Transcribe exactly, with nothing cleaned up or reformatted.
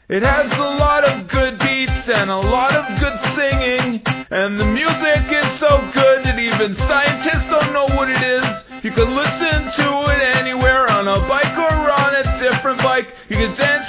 It has a lot of good beats and a lot of good singing, and the music is so good that even scientists don't know what it is. You can listen to it anywhere, on a bike or on a different bike. You can dance